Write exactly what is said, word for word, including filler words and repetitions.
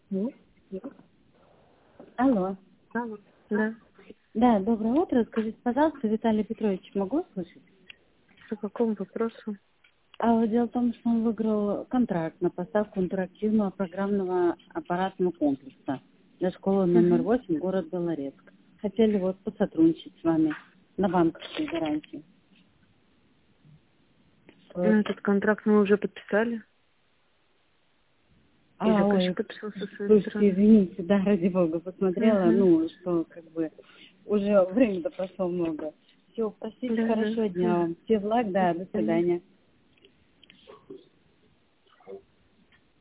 Ну, Алло. алло. Да. Да, доброе утро. Скажите, пожалуйста, Виталий Петрович, могу слышать? По какому вопросу? А вот дело в том, что он выиграл контракт на поставку интерактивного программного аппаратного комплекса для школы номер Угу. восемь, город Белорецк. Хотели вот посотрудничать с вами на банковской гарантии. Вот. Этот контракт мы уже подписали. И А, заказчик ой, подписал со своей слушайте, стороны. извините, да, ради бога, посмотрела, Угу. ну, что как бы уже времени прошло много. Все, простите, Да, да. хорошего дня вам. Все благ, да, до Мгм. свидания.